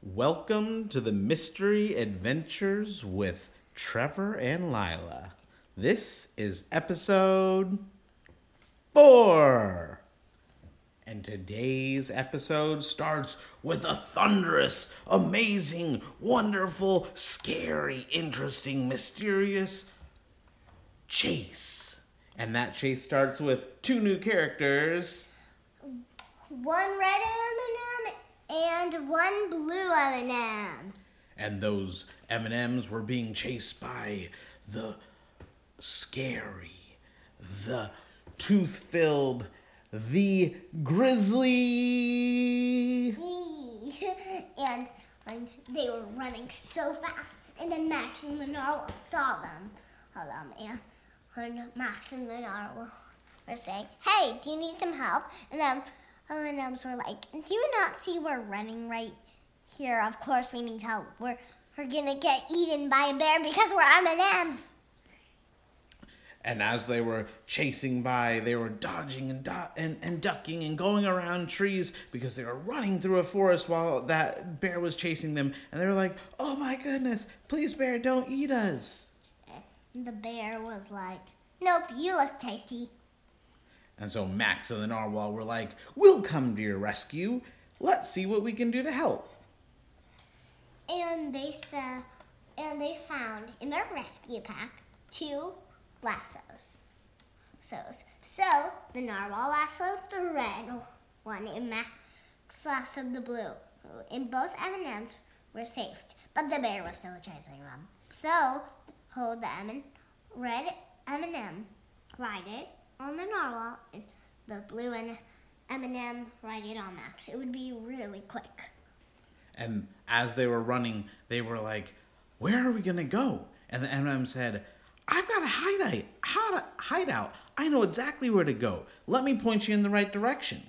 Welcome to the Mystery Adventures with Trevor and Lila. This is episode 4. And today's episode starts with a thunderous, amazing, wonderful, scary, interesting, mysterious chase. And that chase starts with 2 new characters. One red M&M and one blue M&M. And those M&Ms were being chased by the scary, the tooth-filled, the grizzly. And they were running so fast, and then Max and the narwhal saw them. And Max and the narwhal were saying, "Hey, do you need some help?" And then M&Ms were like, "Do you not see we're running right here? Of course we need help. We're gonna get eaten by a bear because we're M&Ms." And as they were chasing by, they were dodging and ducking and going around trees because they were running through a forest while that bear was chasing them. And they were like, "Oh my goodness, please bear, don't eat us." And the bear was like, "Nope, you look tasty." And so Max and the narwhal were like, "We'll come to your rescue. Let's see what we can do to help." And they found in their rescue pack 2 lassos. So the narwhal lassoed the red one and Max lassoed the blue. And both M&Ms were saved, but the bear was still chasing them. So the red M&M ride on the narwhal and the blue M&M ride it on Max. It would be really quick. And as they were running, they were like, "Where are we going to go?" And the M&M said, "I've got a hideout. I know exactly where to go. Let me point you in the right direction."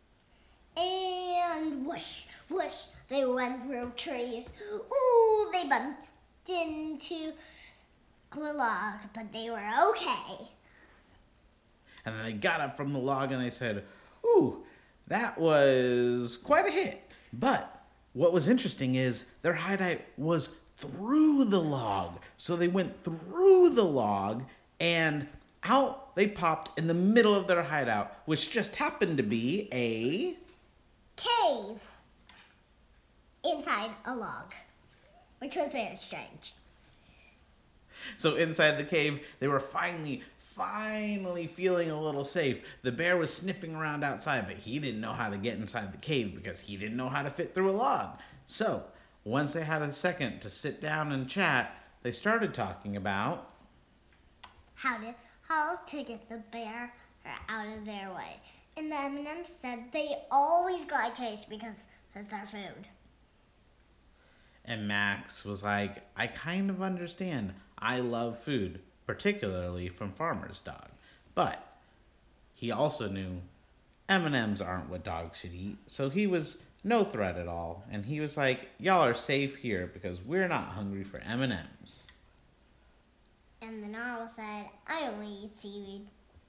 And whoosh, whoosh, they went through trees. Ooh, they bumped into a log, but they were okay. And then they got up from the log and they said, "Ooh, that was quite a hit." But what was interesting is their hideout was through the log. So they went through the log and out they popped in the middle of their hideout, which just happened to be a Cave inside a log, which was very strange. So inside the cave, they were finally feeling a little safe. The bear was sniffing around outside, but he didn't know how to get inside the cave because he didn't know how to fit through a log. So once they had a second to sit down and chat, they started talking about How to get the bear out of their way. And the M&M said they always got chased because of their food. And Max was like, "I kind of understand. I love food, particularly from Farmer's Dog." But he also knew M&Ms aren't what dogs should eat, so he was no threat at all. And he was like, "Y'all are safe here because we're not hungry for M&Ms. And the narwhal said, "I only eat seaweed."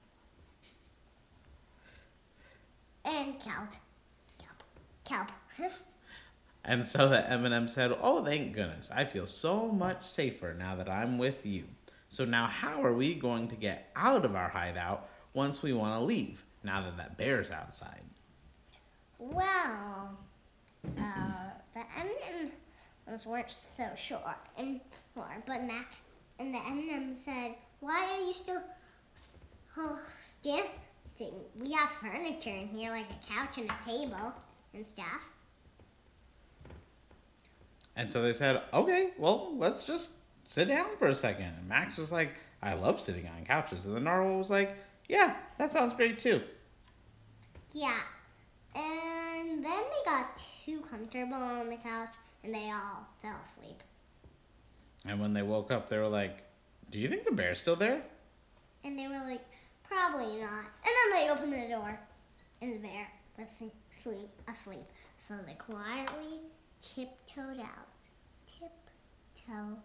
And kelp. And so the M&M said, "Oh, thank goodness. I feel so much safer now that I'm with you. So now how are we going to get out of our hideout once we want to leave, now that that bear's outside?" Well, the M&Ms weren't so sure but Mac and the M&M said, "Why are you still standing? We have furniture in here, like a couch and a table and stuff." And so they said, "Okay, well, let's just sit down for a second." And Max was like, "I love sitting on couches." And the narwhal was like, "Yeah, that sounds great too." Yeah, and then they got too comfortable on the couch and they all fell asleep. And when they woke up, they were like, "Do you think the bear's still there?" And they were like, "Probably not." And then they opened the door and the bear was asleep. So they quietly tiptoed out. Tiptoe.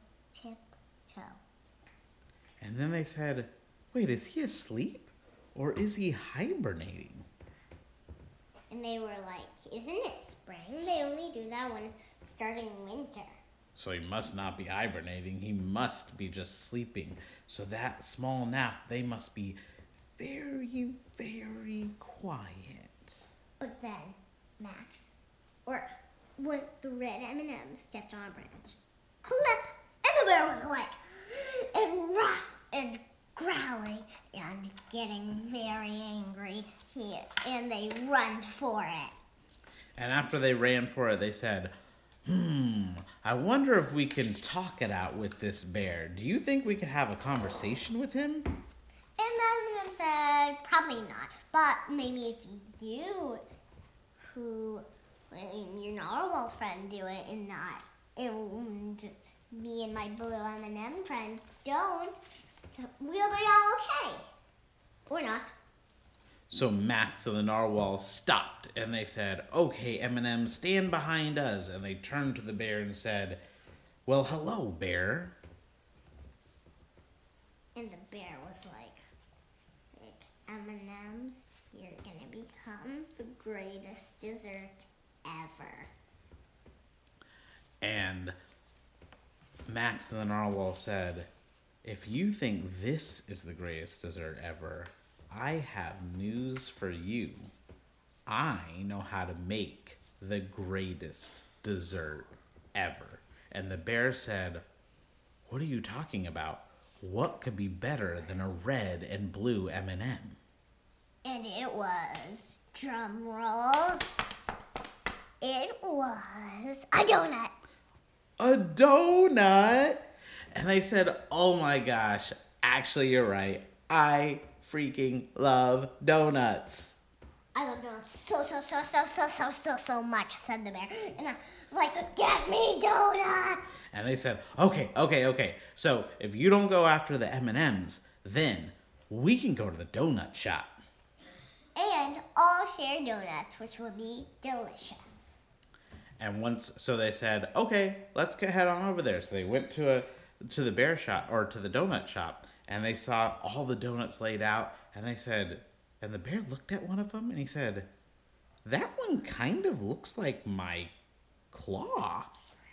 And then they said, "Wait, is he asleep? Or is he hibernating?" And they were like, "Isn't it spring? They only do that when starting winter. So he must not be hibernating. He must be just sleeping. So that small nap, they must be very, very quiet. But then Max, or when the red M&M stepped on a branch, clip, and the bear was awake, and growling and getting very angry here, and they run for it. And after they ran for it, they said, I wonder if we can talk it out with this bear. Do you think we could have a conversation with him? And the M&M said, probably not, but maybe if you, your narwhal friend do it and not, and me and my blue M&M friend don't, so we'll be all okay. Or not. So Max and the narwhal stopped and they said, okay, M&M, stand behind us. And they turned to the bear and said, well, hello, bear. And the bear was like M&Ms, you're gonna become the greatest dessert ever. And Max and the narwhal said, if you think this is the greatest dessert ever, I have news for you. I know how to make the greatest dessert ever. And the bear said, what are you talking about? What could be better than a red and blue M&M? And it was, drum roll, it was a donut. A donut? And they said, oh my gosh, actually you're right. I freaking love donuts. I love donuts so much, said the bear. And I was like, get me donuts. And they said, okay. So if you don't go after the M&Ms, then we can go to the donut shop. And all share donuts, which will be delicious. And so they said, okay, let's head on over there. So they went to the bear shop, or to the donut shop, and they saw all the donuts laid out, and they said, and the bear looked at one of them and he said, that one kind of looks like my claw.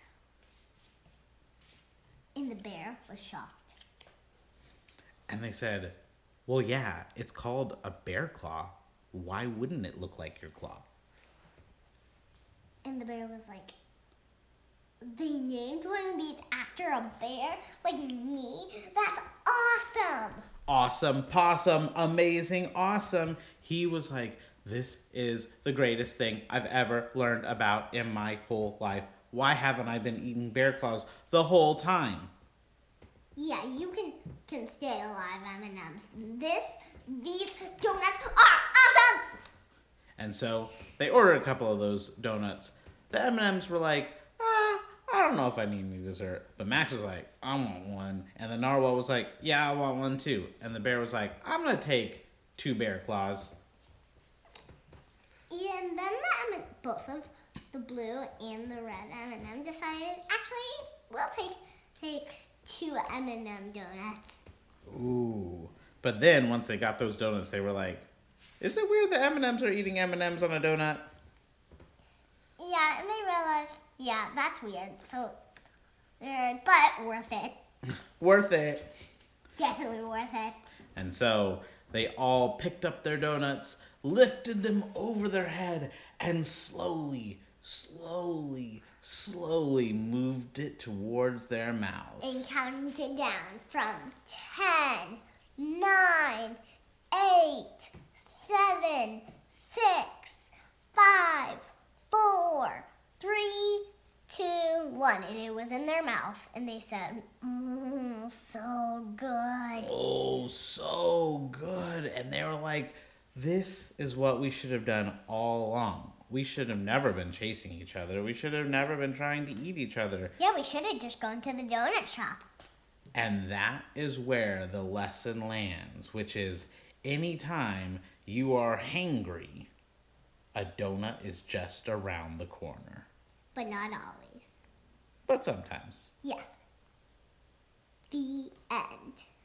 And the bear was shocked. And they said, well, yeah, it's called a bear claw. Why wouldn't it look like your claw? And the bear was like, they named one of these after a bear? Like me? That's awesome! Awesome, possum, amazing, awesome. He was like, this is the greatest thing I've ever learned about in my whole life. Why haven't I been eating bear claws the whole time? Yeah, you can stay alive, M&Ms. These donuts are awesome! And so they ordered a couple of those donuts. The M&Ms were like, I don't know if I need any dessert. But Max was like, I want one. And the narwhal was like, yeah, I want one too. And the bear was like, I'm going to take 2 bear claws. And then both of the blue and the red M&M decided, actually, we'll take 2 M&M donuts. Ooh. But then once they got those donuts, they were like, is it weird that M&Ms are eating M&Ms on a donut? Yeah, and they realized, yeah, that's weird. So, but worth it. Worth it. Definitely worth it. And so they all picked up their donuts, lifted them over their head, and slowly moved it towards their mouths. And counted down from 10, 9, 8, 7, 6, 5, 4, 3, 2, 1. And it was in their mouth. And they said, so good. Oh, so good. And they were like, this is what we should have done all along. We should have never been chasing each other. We should have never been trying to eat each other. Yeah, we should have just gone to the donut shop. And that is where the lesson lands, which is anytime you are hangry, a donut is just around the corner. But not always. But sometimes. Yes. The end.